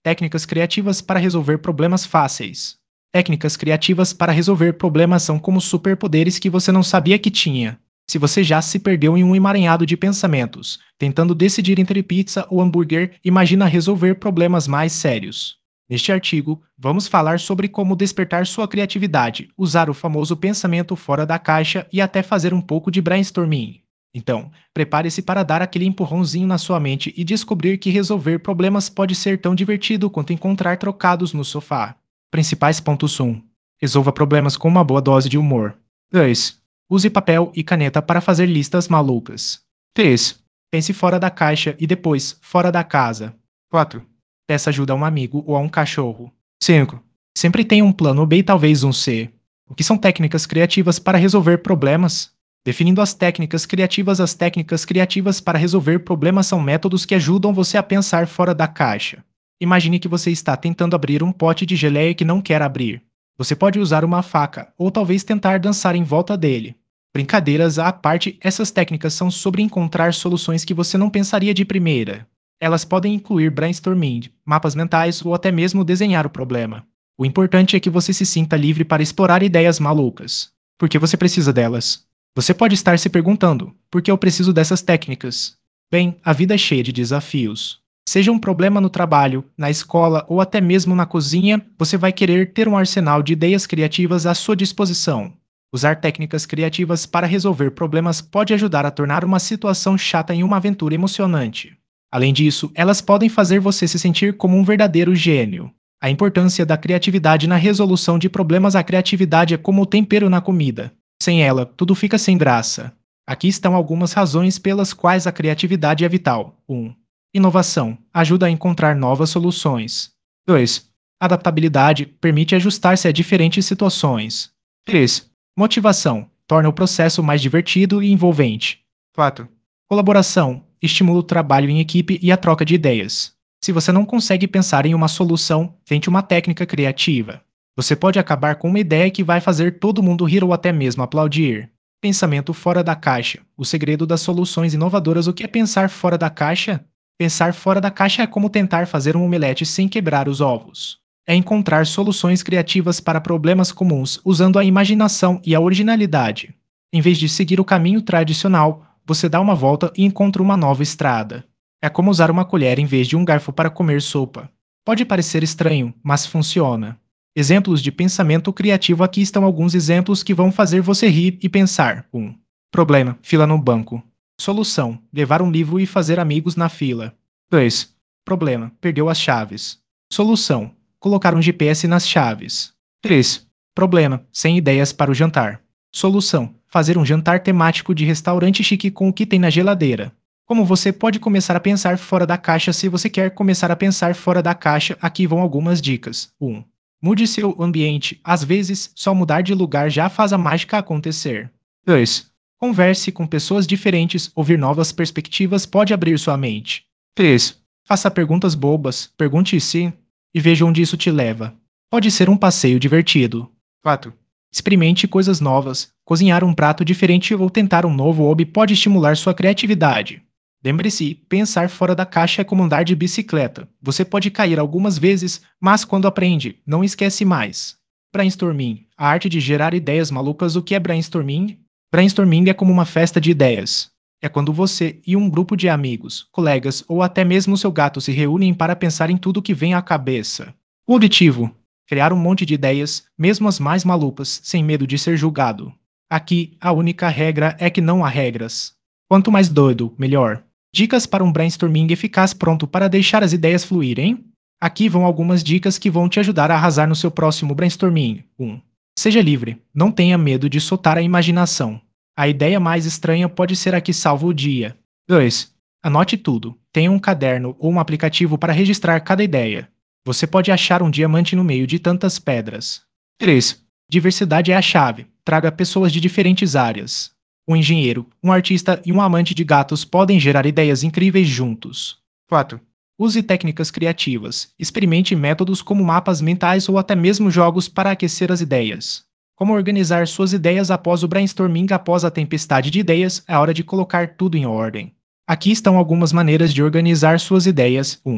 Técnicas criativas para resolver problemas fáceis. Técnicas criativas para resolver problemas são como superpoderes que você não sabia que tinha. Se você já se perdeu em um emaranhado de pensamentos, tentando decidir entre pizza ou hambúrguer, imagina resolver problemas mais sérios. Neste artigo, vamos falar sobre como despertar sua criatividade, usar o famoso pensamento fora da caixa e até fazer um pouco de brainstorming. Então, prepare-se para dar aquele empurrãozinho na sua mente e descobrir que resolver problemas pode ser tão divertido quanto encontrar trocados no sofá. Principais pontos 1. Resolva problemas com uma boa dose de humor. 2. Use papel e caneta para fazer listas malucas. 3. Pense fora da caixa e depois fora da casa. 4. Peça ajuda a um amigo ou a um cachorro. 5. Sempre tenha um plano B e talvez um C. O que são técnicas criativas para resolver problemas? Definindo as técnicas criativas para resolver problemas são métodos que ajudam você a pensar fora da caixa. Imagine que você está tentando abrir um pote de geleia que não quer abrir. Você pode usar uma faca ou talvez tentar dançar em volta dele. Brincadeiras à parte, essas técnicas são sobre encontrar soluções que você não pensaria de primeira. Elas podem incluir brainstorming, mapas mentais ou até mesmo desenhar o problema. O importante é que você se sinta livre para explorar ideias malucas. Por que você precisa delas? Você pode estar se perguntando: por que eu preciso dessas técnicas? Bem, a vida é cheia de desafios. Seja um problema no trabalho, na escola ou até mesmo na cozinha, você vai querer ter um arsenal de ideias criativas à sua disposição. Usar técnicas criativas para resolver problemas pode ajudar a tornar uma situação chata em uma aventura emocionante. Além disso, elas podem fazer você se sentir como um verdadeiro gênio. A importância da criatividade na resolução de problemas. A criatividade é como o tempero na comida. Sem ela, tudo fica sem graça. Aqui estão algumas razões pelas quais a criatividade é vital. 1. Inovação. Ajuda a encontrar novas soluções. 2. Adaptabilidade. Permite ajustar-se a diferentes situações. 3. Motivação. Torna o processo mais divertido e envolvente. 4. Colaboração. Estimula o trabalho em equipe e a troca de ideias. Se você não consegue pensar em uma solução, tente uma técnica criativa. Você pode acabar com uma ideia que vai fazer todo mundo rir ou até mesmo aplaudir. Pensamento fora da caixa. O segredo das soluções inovadoras. O que é pensar fora da caixa? Pensar fora da caixa é como tentar fazer um omelete sem quebrar os ovos. É encontrar soluções criativas para problemas comuns usando a imaginação e a originalidade. Em vez de seguir o caminho tradicional, você dá uma volta e encontra uma nova estrada. É como usar uma colher em vez de um garfo para comer sopa. Pode parecer estranho, mas funciona. Exemplos de pensamento criativo. Aqui estão alguns exemplos que vão fazer você rir e pensar. 1. Problema: fila no banco. Solução: levar um livro e fazer amigos na fila. 2. Problema: perdeu as chaves. Solução: colocar um GPS nas chaves. 3. Problema: sem ideias para o jantar. Solução: fazer um jantar temático de restaurante chique com o que tem na geladeira. Como você pode começar a pensar fora da caixa? Se você quer começar a pensar fora da caixa, aqui vão algumas dicas. 1. Mude seu ambiente. Às vezes, só mudar de lugar já faz a mágica acontecer. 2. Converse com pessoas diferentes. Ouvir novas perspectivas pode abrir sua mente. 3. Faça perguntas bobas. Pergunte se e veja onde isso te leva. Pode ser um passeio divertido. 4. Experimente coisas novas. Cozinhar um prato diferente ou tentar um novo hobby pode estimular sua criatividade. Lembre-se, pensar fora da caixa é como andar de bicicleta. Você pode cair algumas vezes, mas quando aprende, não esquece mais. Brainstorming. A arte de gerar ideias malucas. O que é brainstorming? Brainstorming é como uma festa de ideias. É quando você e um grupo de amigos, colegas ou até mesmo seu gato se reúnem para pensar em tudo que vem à cabeça. O objetivo: criar um monte de ideias, mesmo as mais malucas, sem medo de ser julgado. Aqui, a única regra é que não há regras. Quanto mais doido, melhor. Dicas para um brainstorming eficaz. Pronto para deixar as ideias fluírem? Aqui vão algumas dicas que vão te ajudar a arrasar no seu próximo brainstorming. 1. Seja livre. Não tenha medo de soltar a imaginação. A ideia mais estranha pode ser a que salva o dia. 2. Anote tudo. Tenha um caderno ou um aplicativo para registrar cada ideia. Você pode achar um diamante no meio de tantas pedras. 3. Diversidade é a chave. Traga pessoas de diferentes áreas. Um engenheiro, um artista e um amante de gatos podem gerar ideias incríveis juntos. 4. Use técnicas criativas. Experimente métodos como mapas mentais ou até mesmo jogos para aquecer as ideias. Como organizar suas ideias após o brainstorming? Após a tempestade de ideias, é hora de colocar tudo em ordem. Aqui estão algumas maneiras de organizar suas ideias. 1.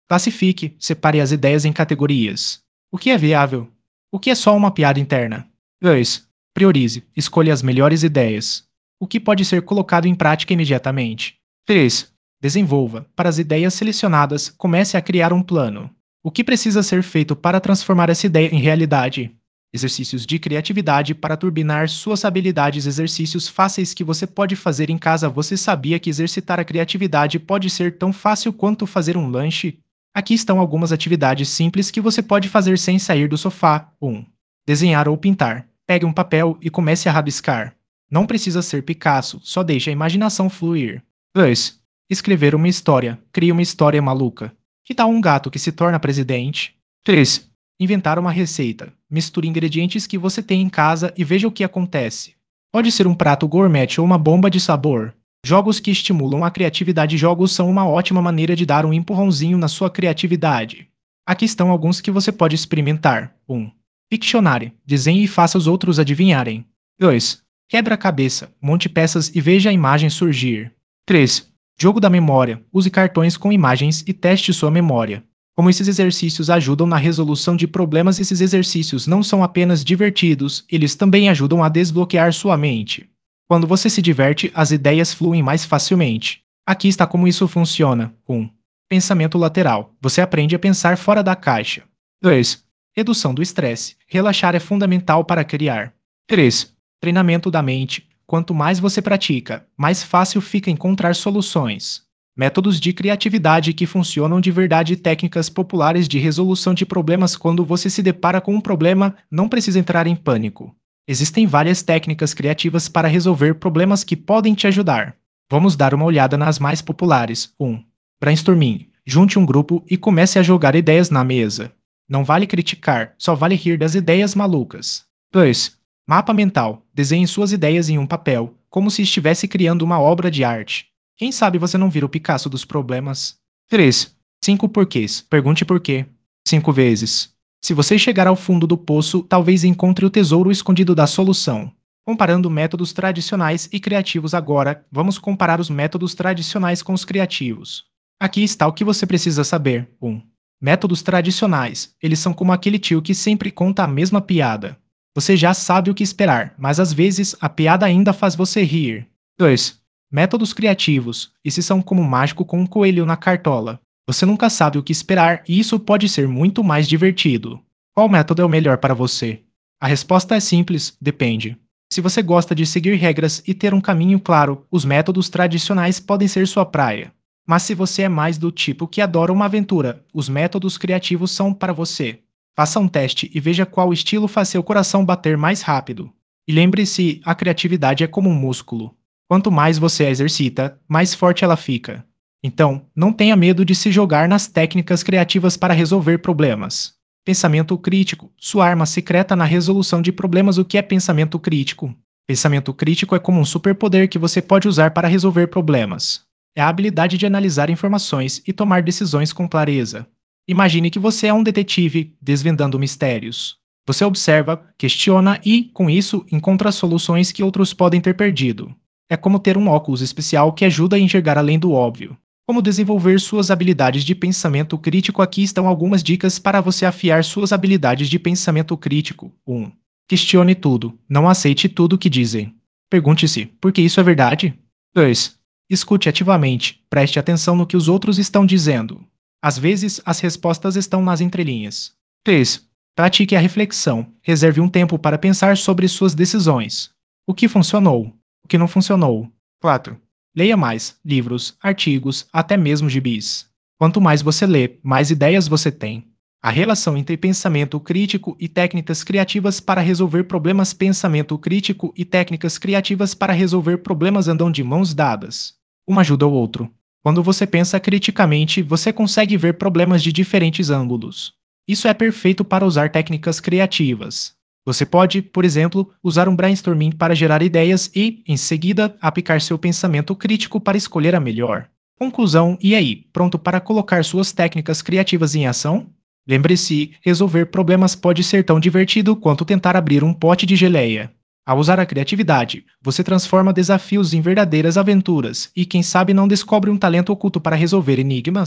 Classifique, separe as ideias em categorias. O que é viável? O que é só uma piada interna? 2. Priorize, escolha as melhores ideias. O que pode ser colocado em prática imediatamente? 3. Desenvolva. Para as ideias selecionadas, comece a criar um plano. O que precisa ser feito para transformar essa ideia em realidade? Exercícios de criatividade para turbinar suas habilidades. Exercícios fáceis que você pode fazer em casa. Você sabia que exercitar a criatividade pode ser tão fácil quanto fazer um lanche? Aqui estão algumas atividades simples que você pode fazer sem sair do sofá. 1. Desenhar ou pintar. Pegue um papel e comece a rabiscar. Não precisa ser Picasso, só deixe a imaginação fluir. 2. Escrever uma história. Crie uma história maluca. Que tal um gato que se torna presidente? 3. Inventar uma receita. Misture ingredientes que você tem em casa e veja o que acontece. Pode ser um prato gourmet ou uma bomba de sabor. Jogos que estimulam a criatividade. Jogos são uma ótima maneira de dar um empurrãozinho na sua criatividade. Aqui estão alguns que você pode experimentar. 1. Pictionary. Desenhe e faça os outros adivinharem. 2. Quebra-cabeça. Monte peças e veja a imagem surgir. 3. Jogo da memória. Use cartões com imagens e teste sua memória. Como esses exercícios ajudam na resolução de problemas, esses exercícios não são apenas divertidos, eles também ajudam a desbloquear sua mente. Quando você se diverte, as ideias fluem mais facilmente. Aqui está como isso funciona. 1. Pensamento lateral. Você aprende a pensar fora da caixa. 2. Redução do estresse. Relaxar é fundamental para criar. 3. Treinamento da mente. Quanto mais você pratica, mais fácil fica encontrar soluções. Métodos de criatividade que funcionam de verdade. Técnicas populares de resolução de problemas. Quando você se depara com um problema, não precisa entrar em pânico. Existem várias técnicas criativas para resolver problemas que podem te ajudar. Vamos dar uma olhada nas mais populares. 1. Brainstorming. Junte um grupo e comece a jogar ideias na mesa. Não vale criticar, só vale rir das ideias malucas. 2. Mapa mental. Desenhe suas ideias em um papel, como se estivesse criando uma obra de arte. Quem sabe você não vira o Picasso dos problemas? 3. 5 porquês. Pergunte por quê. 5 vezes. Se você chegar ao fundo do poço, talvez encontre o tesouro escondido da solução. Comparando métodos tradicionais e criativos. Agora, vamos comparar os métodos tradicionais com os criativos. Aqui está o que você precisa saber. 1. Métodos tradicionais. Eles são como aquele tio que sempre conta a mesma piada. Você já sabe o que esperar, mas às vezes a piada ainda faz você rir. 2. Métodos criativos. Esses são como um mágico com um coelho na cartola. Você nunca sabe o que esperar e isso pode ser muito mais divertido. Qual método é o melhor para você? A resposta é simples, depende. Se você gosta de seguir regras e ter um caminho claro, os métodos tradicionais podem ser sua praia. Mas se você é mais do tipo que adora uma aventura, os métodos criativos são para você. Faça um teste e veja qual estilo faz seu coração bater mais rápido. E lembre-se, a criatividade é como um músculo. Quanto mais você a exercita, mais forte ela fica. Então, não tenha medo de se jogar nas técnicas criativas para resolver problemas. Pensamento crítico, sua arma secreta na resolução de problemas. O que é pensamento crítico? Pensamento crítico é como um superpoder que você pode usar para resolver problemas. É a habilidade de analisar informações e tomar decisões com clareza. Imagine que você é um detetive desvendando mistérios. Você observa, questiona e, com isso, encontra soluções que outros podem ter perdido. É como ter um óculos especial que ajuda a enxergar além do óbvio. Como desenvolver suas habilidades de pensamento crítico? Aqui estão algumas dicas para você afiar suas habilidades de pensamento crítico. 1. Questione tudo. Não aceite tudo que dizem. Pergunte-se, por que isso é verdade? 2. Escute ativamente. Preste atenção no que os outros estão dizendo. Às vezes, as respostas estão nas entrelinhas. 3. Pratique a reflexão. Reserve um tempo para pensar sobre suas decisões. O que funcionou? O que não funcionou? 4. Leia mais livros, artigos, até mesmo gibis. Quanto mais você lê, mais ideias você tem. A relação entre pensamento crítico e técnicas criativas para resolver problemas. Pensamento crítico e técnicas criativas para resolver problemas andam de mãos dadas. Um ajuda o outro. Quando você pensa criticamente, você consegue ver problemas de diferentes ângulos. Isso é perfeito para usar técnicas criativas. Você pode, por exemplo, usar um brainstorming para gerar ideias e, em seguida, aplicar seu pensamento crítico para escolher a melhor. Conclusão: e aí, pronto para colocar suas técnicas criativas em ação? Lembre-se, resolver problemas pode ser tão divertido quanto tentar abrir um pote de geleia. Ao usar a criatividade, você transforma desafios em verdadeiras aventuras e, quem sabe, não descobre um talento oculto para resolver enigmas?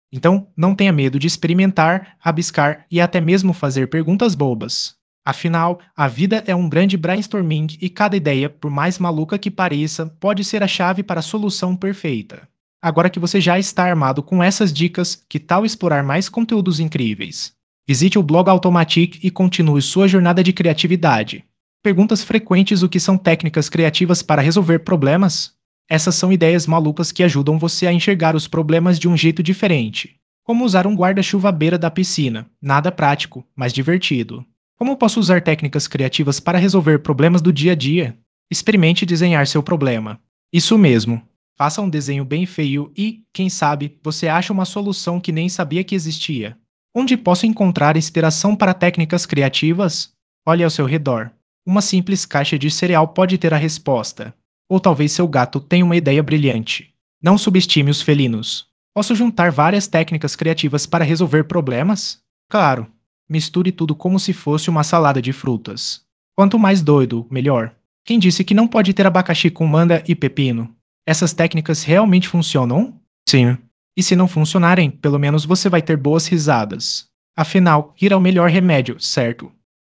Então, não tenha medo de experimentar, rabiscar e até mesmo fazer perguntas bobas. Afinal, a vida é um grande brainstorming e cada ideia, por mais maluca que pareça, pode ser a chave para a solução perfeita. Agora que você já está armado com essas dicas, que tal explorar mais conteúdos incríveis? Visite o blog Automatic e continue sua jornada de criatividade. Perguntas frequentes: o que são técnicas criativas para resolver problemas? Essas são ideias malucas que ajudam você a enxergar os problemas de um jeito diferente. Como usar um guarda-chuva à beira da piscina? Nada prático, mas divertido. Como posso usar técnicas criativas para resolver problemas do dia a dia? Experimente desenhar seu problema. Isso mesmo. Faça um desenho bem feio e, quem sabe, você acha uma solução que nem sabia que existia. Onde posso encontrar inspiração para técnicas criativas? Olhe ao seu redor. Uma simples caixa de cereal pode ter a resposta. Ou talvez seu gato tenha uma ideia brilhante. Não subestime os felinos. Posso juntar várias técnicas criativas para resolver problemas? Claro. Misture tudo como se fosse uma salada de frutas. Quanto mais doido, melhor. Quem disse que não pode ter abacaxi com manga e pepino? Essas técnicas realmente funcionam? Sim. E se não funcionarem, pelo menos você vai ter boas risadas. Afinal, rir é o melhor remédio, certo?